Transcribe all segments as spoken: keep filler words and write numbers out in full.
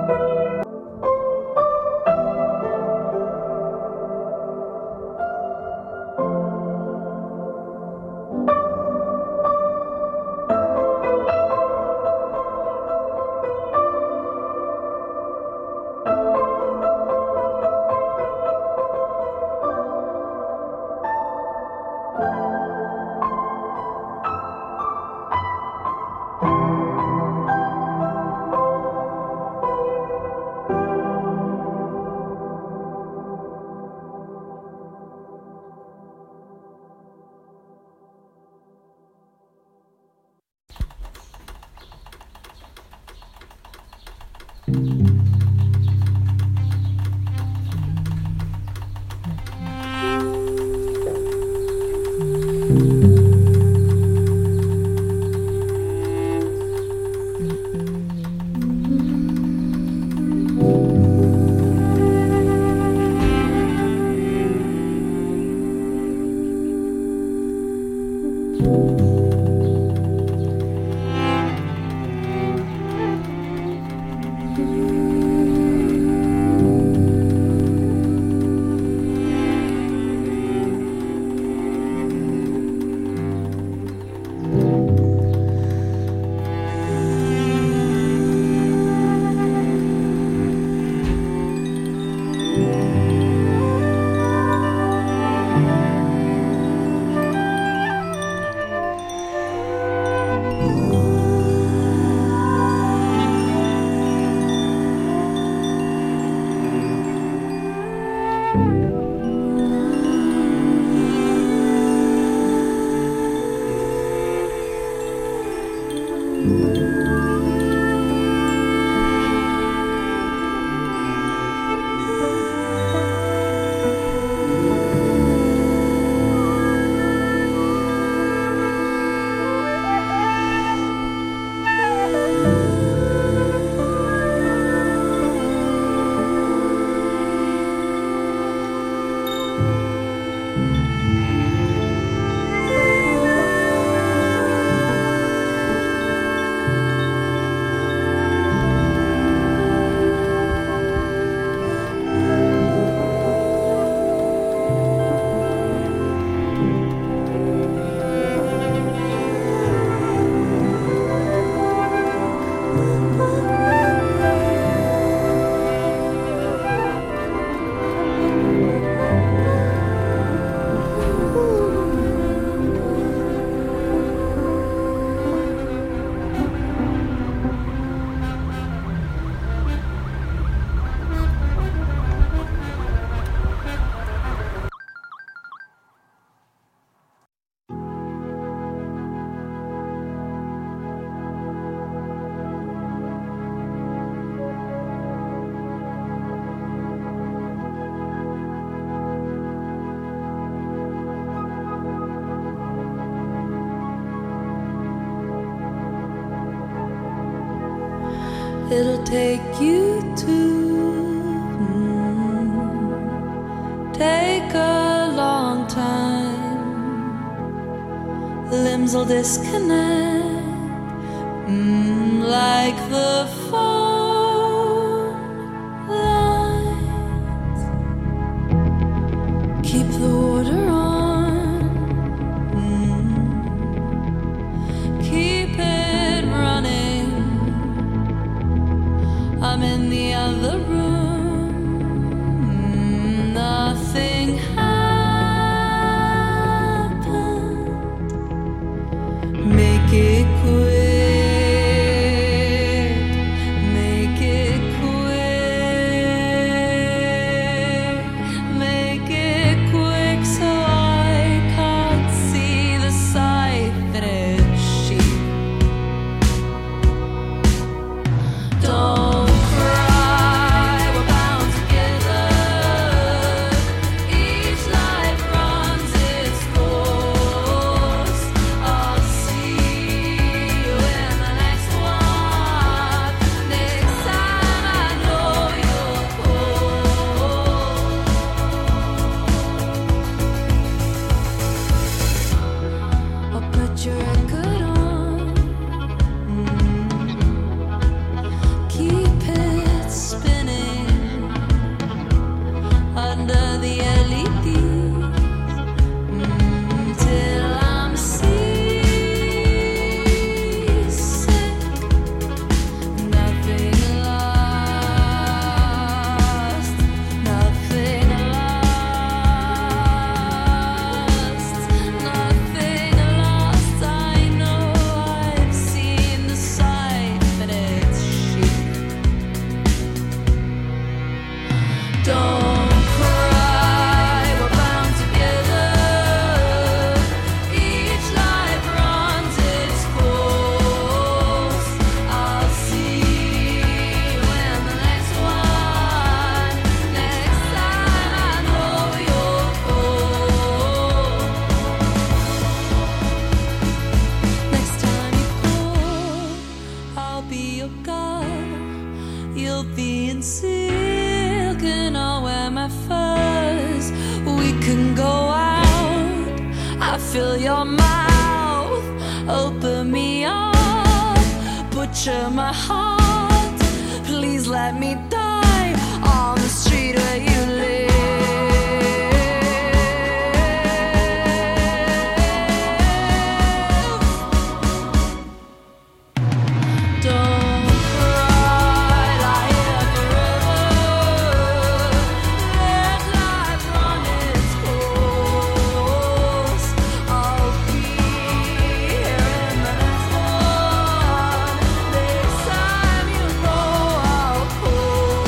It'll take you to mm, take a long time. Limbs will disconnect mm, like the phone lines. Keep the water on. Mm, keep it running. I'm in the other room. Nothing happened. Make it quick. Make it quick. Make it quick so I can't see the sight that it's she. Don't cry. You'll be in silk and I'll wear my furs. We can go out, I feel your mouth. Open me up, butcher my heart. Please let me die on the street where you live. Cold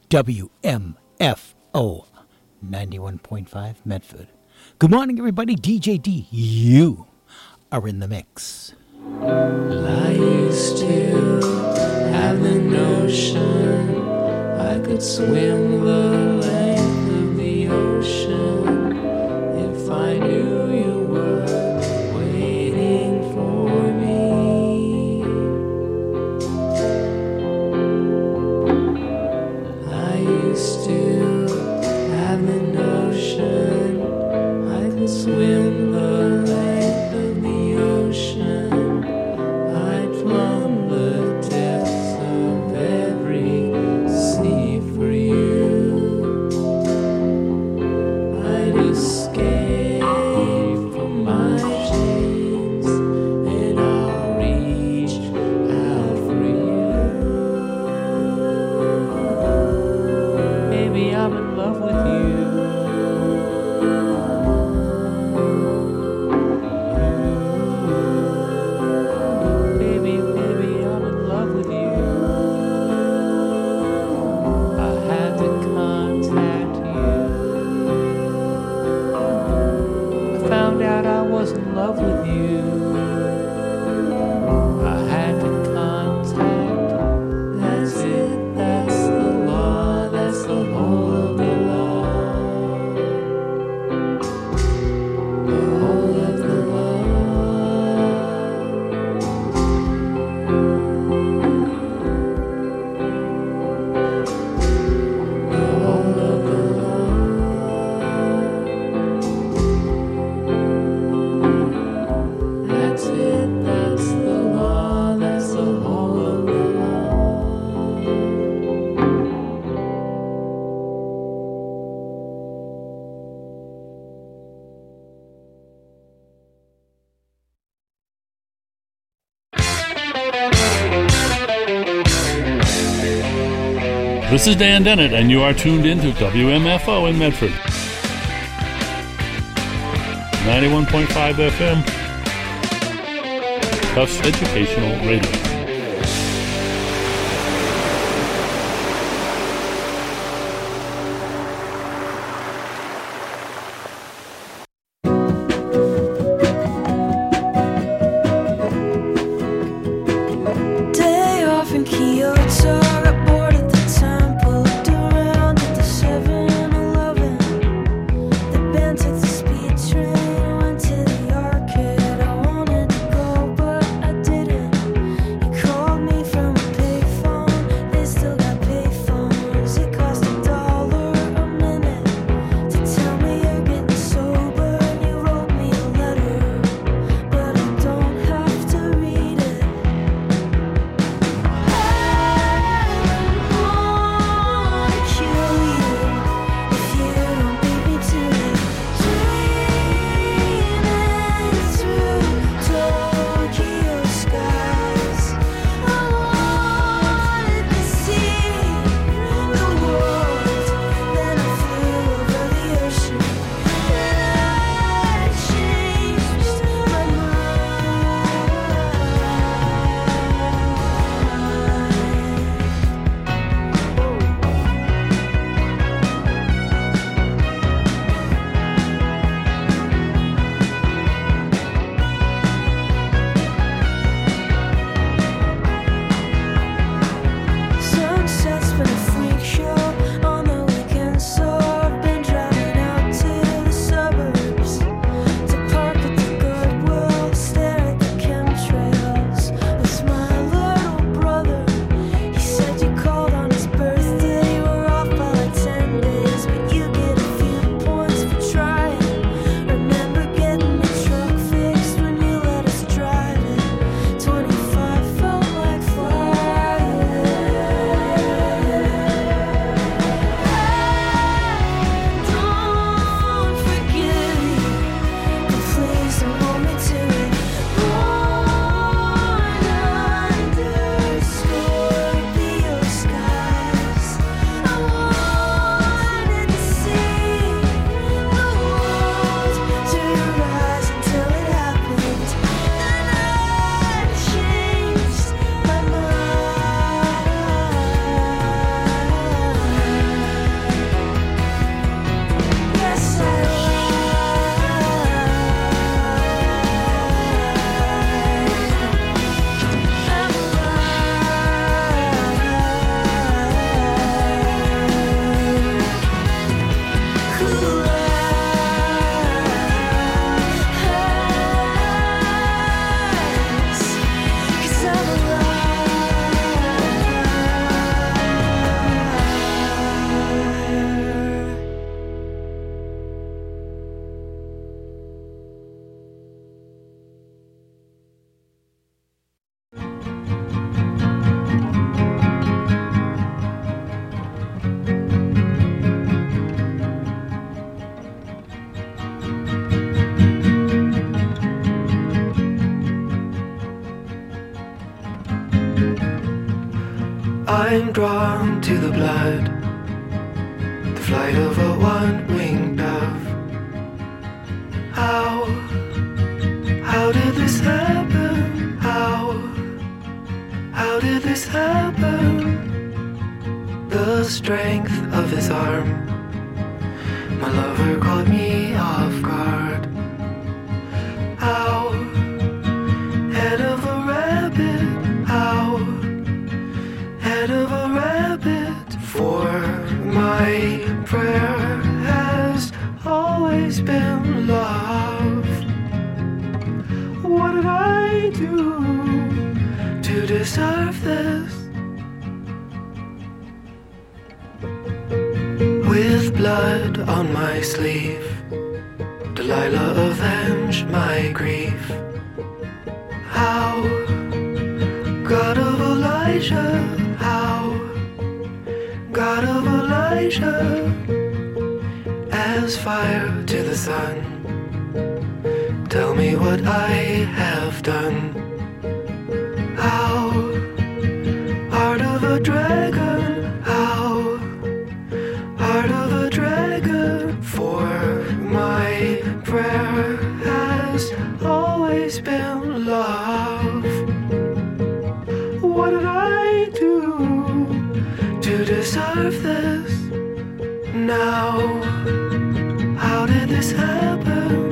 W M F O ninety-one point five Medford. Good morning, everybody. D J D, you are in the mix. I used to have the notion I could swim the length of the ocean if I knew you were waiting for me. I used to have the notion I could swim the length of the ocean. I'd plumb the depths of every sea for you. I'd escape from my chains and I'll reach out for you. Baby, I'm in love with you. Love with you. I had to contact. That's it, that's the law, that's the whole of the law. The whole of the law. The whole of the law. That's it, that's the law, that's the whole of the law. This is Dan Dennett, and you are tuned in to W M F O in Medford. ninety-one point five F M. Tufts Educational Radio. Day off in Kyoto, got bored at the temple, looked around at the seven eleven. The band took the speed train, went to the arcade. I wanted to go, but I didn't. You I'm drawn to the blood, the flight of a one-winged dove. How, how did this happen? How, how did this happen? The strength of his arm, my lover caught me off guard. How, head of a rabbit, how, head of a rabbit, for my prayer has always been love. What did I do to deserve this? With blood on my sleeve, Delilah avenge my grief. How, God of Elijah, how, God of Elijah, as fire to the sun, tell me what I have done. How, heart of a dragon, how, heart of a dragon, for my prayer has always been love. What did I do to deserve this? Now, how did this happen?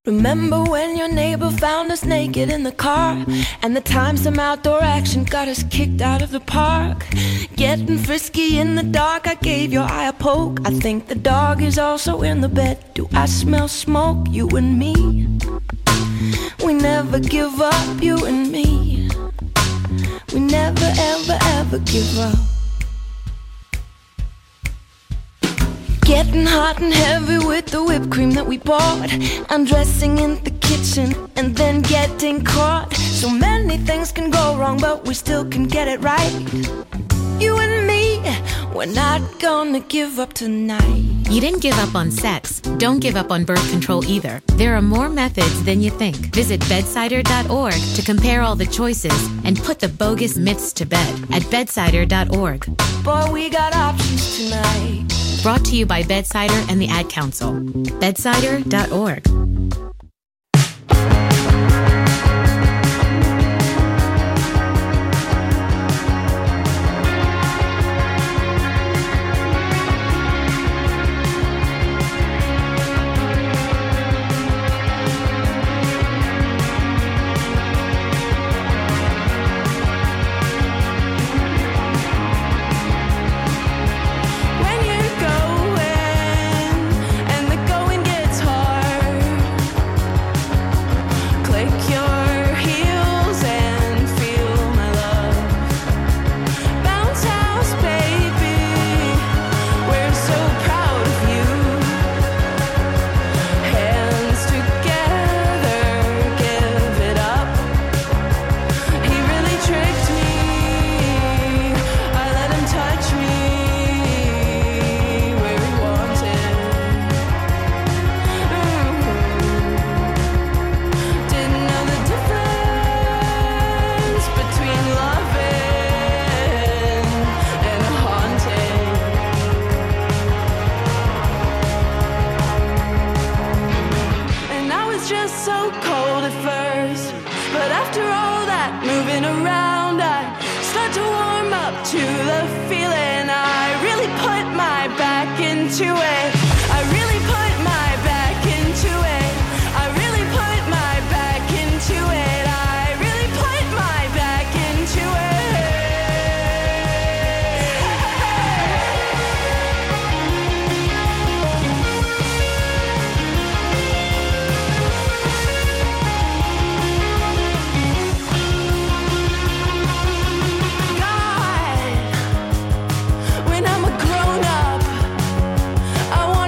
Remember when your neighbor found us naked in the car? And the time some outdoor action got us kicked out of the park? Getting frisky in the dark, I gave your eye a poke. I think the dog is also in the bed. Do I smell smoke, you and me? We never give up, you and me. We never, ever, ever give up. Getting hot and heavy with the whipped cream that we bought. Undressing in the kitchen and then getting caught. So many things can go wrong, but we still can get it right. You and me, we're not gonna give up tonight. You didn't give up on sex. Don't give up on birth control either. There are more methods than you think. Visit bedsider dot org to compare all the choices and put the bogus myths to bed at bedsider dot org. Boy, we got options tonight. Brought to you by Bedsider and the Ad Council. bedsider dot org. God, when I'm a grown up, I want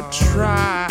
try.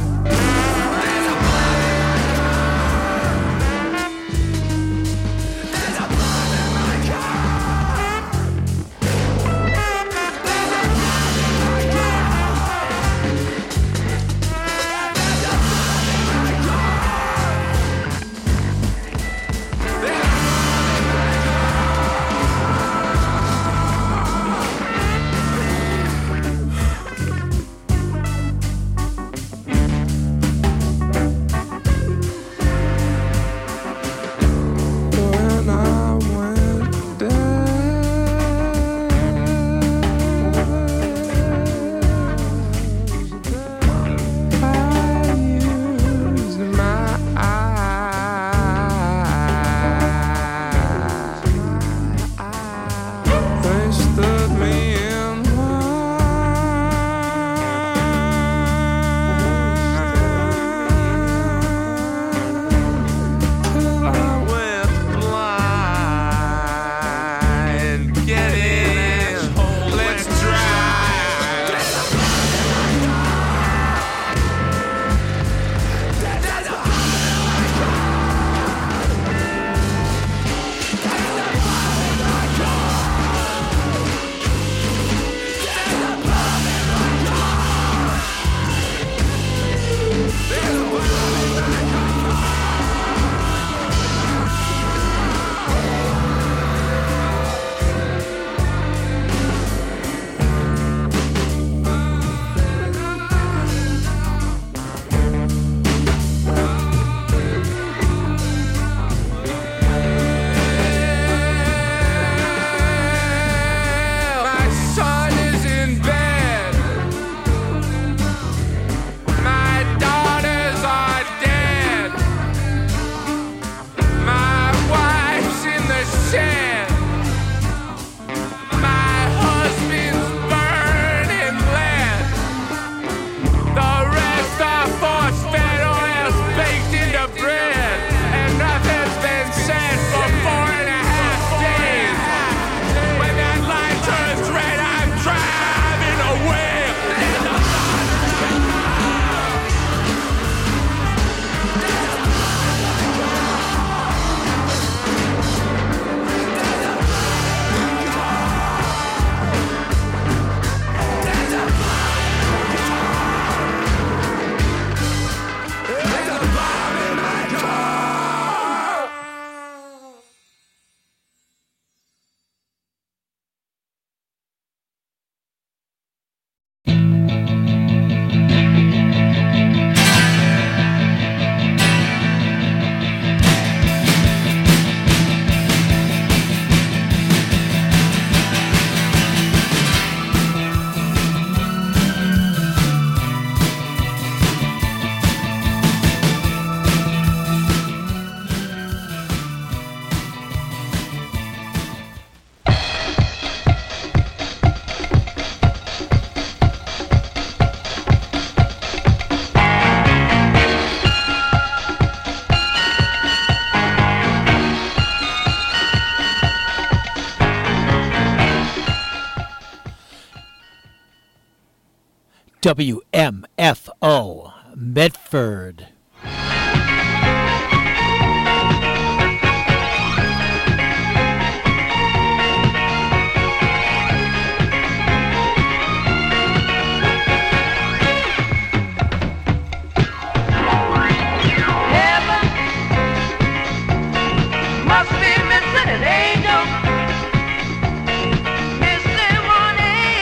W M F O, Medford.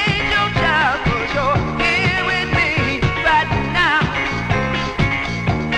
Child, 'cause you're here with me right now.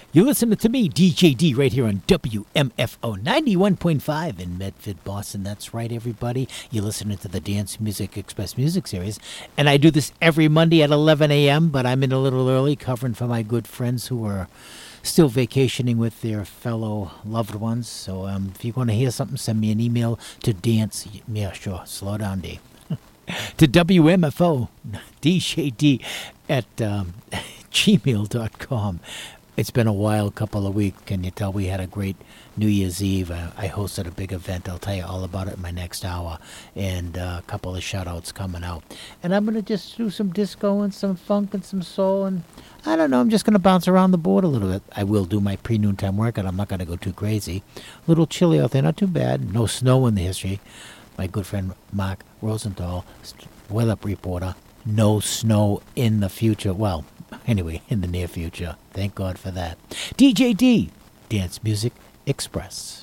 You're listening to me, D J D, right here on W M F O ninety-one point five in Medford, Boston. That's right, everybody. You're listening to the Dance Music Express Music Series. And I do this every Monday at eleven a.m., but I'm in a little early covering for my good friends who are still vacationing with their fellow loved ones. So um, if you want to hear something, send me an email to dance. Yeah, sure. Slow down, D. to W M F O D J D at um, gmail dot com. It's been a wild couple of weeks. Can you tell we had a great New Year's Eve? Uh, I hosted a big event. I'll tell you all about it in my next hour. And uh, a couple of shout-outs coming out. And I'm going to just do some disco and some funk and some soul. And I don't know. I'm just going to bounce around the board a little bit. I will do my pre-noontime workout. I'm not going to go too crazy. A little chilly out there. Not too bad. No snow in the history. My good friend Mark Rosenthal, weather reporter. No snow in the future. Well, anyway, in the near future. Thank God for that. D J D, Dance Music Express.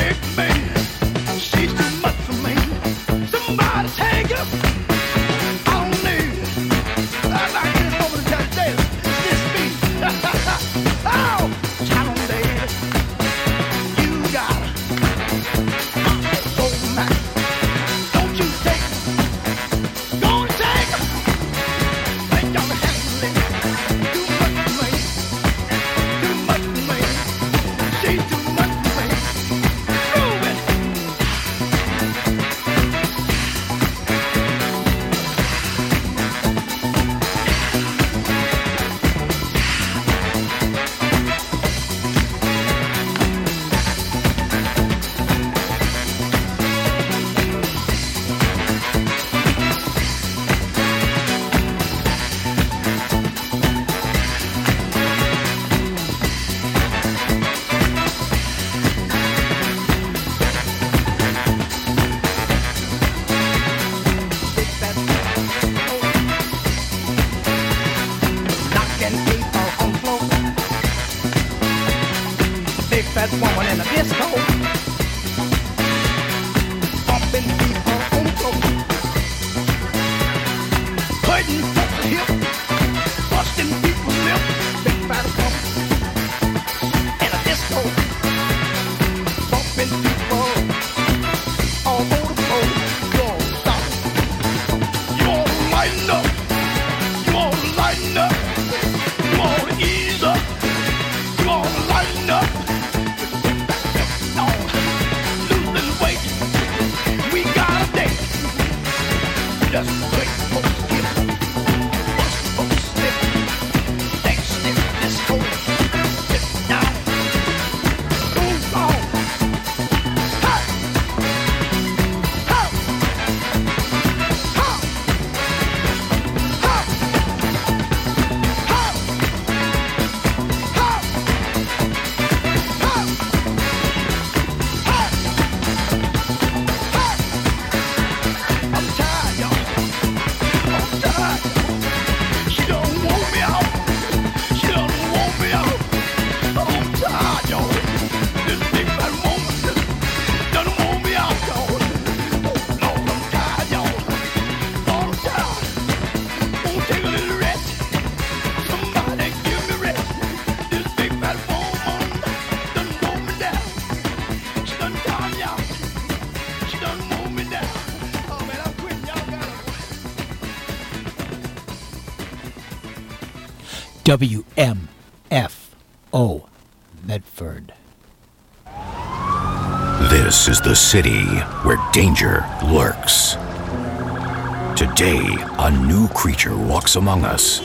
She's too much for me. Somebody take her. fat woman in a disco. Bumping people on the floor. Hurting folks' hip. Busting people's lip. Big fat woman in a disco. Bumping people all over the floor. You all stop. You all lighten up. You all lighten up. You all ease up. You all lighten up. No, losing weight. We got a date. Just wait for the skip. Bust for the slip. Next step, disco. Sit down. Move on. Hey. Hey. Hey. I'm tired, y'all. I'm tired. She don't want me out. She don't want me out. I'm tired, y'all. This big fat woman doesn't want me out, y'all. Oh, Lord, I'm tired, y'all. Lord, I'm tired. Won't take a little rest. Somebody give me rest. This big fat woman done want me down. She done tie me out. She done want me down. Oh man, I'm quitting. Y'all got W M F O Medford. This is the city where danger lurks. Today, a new creature walks among us,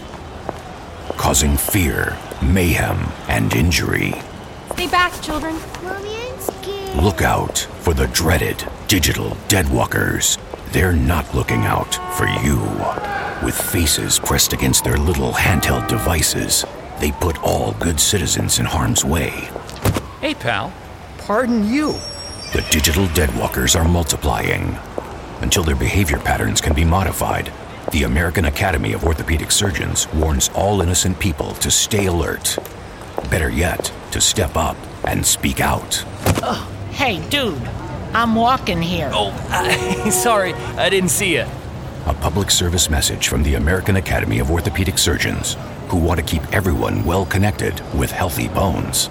causing fear, mayhem, and injury. Stay back, children. Mommy, I'm scared. Look out for the dreaded digital deadwalkers. They're not looking out for you. With faces pressed against their little handheld devices, they put all good citizens in harm's way. Hey, pal. Pardon you. The digital deadwalkers are multiplying. Until their behavior patterns can be modified, the American Academy of Orthopedic Surgeons warns all innocent people to stay alert. Better yet, to step up and speak out. Oh, hey, dude. I'm walking here. Oh, I, sorry. I didn't see you. A public service message from the American Academy of Orthopedic Surgeons, who want to keep everyone well connected with healthy bones.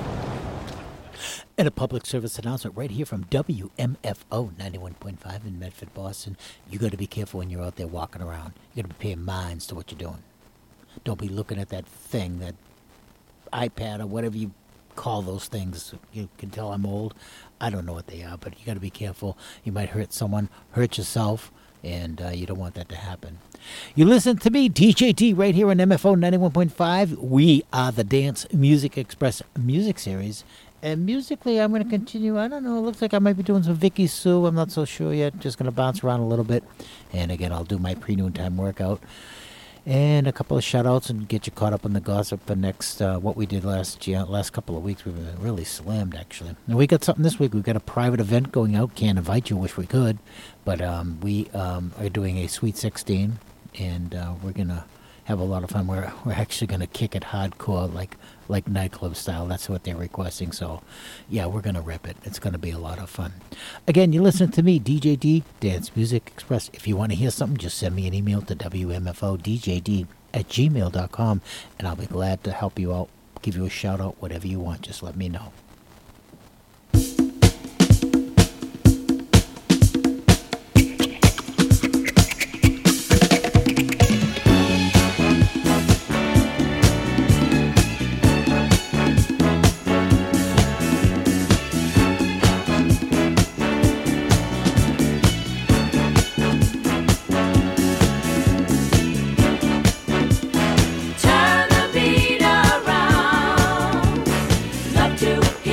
And a public service announcement right here from W M F O ninety-one point five in Medford, Boston. You got to be careful when you're out there walking around. You got to be paying minds to what you're doing. Don't be looking at that thing, that iPad or whatever you call those things. You can tell I'm old. I don't know what they are, but you got to be careful. You might hurt someone, hurt yourself, and uh, you don't want that to happen. You listen to me, D J D, right here on M F O ninety-one point five. We are the Dance Music Express music series. And musically, I'm going to continue. I don't know. It looks like I might be doing some Vicky Sue. I'm not so sure yet. Just going to bounce around a little bit. And again, I'll do my pre-noontime workout. And a couple of shout-outs and get you caught up on the gossip for next, uh, what we did last year, last couple of weeks. We've been really slammed, actually. And we got something this week. We've got a private event going out. Can't invite you. Wish we could. But um, we um, are doing a Sweet sixteen. And uh, we're going to have a lot of fun. We're, we're actually going to kick it hardcore, like like nightclub style. That's what they're requesting. So, yeah, we're going to rip it. It's going to be a lot of fun. Again, you listen to me, D J D, Dance Music Express. If you want to hear something, just send me an email to W M F O D J D at gmail dot com, and I'll be glad to help you out, give you a shout-out, whatever you want. Just let me know. Turn the beat around. Love to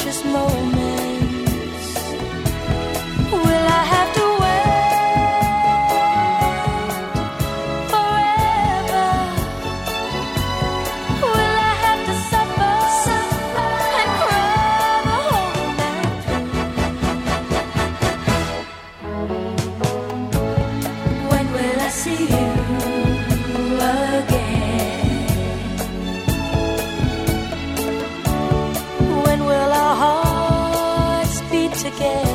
precious moments. Will I have to wait forever? Will I have to suffer, suffer and cry the whole night through? When will I see you again? When will our hearts beat together?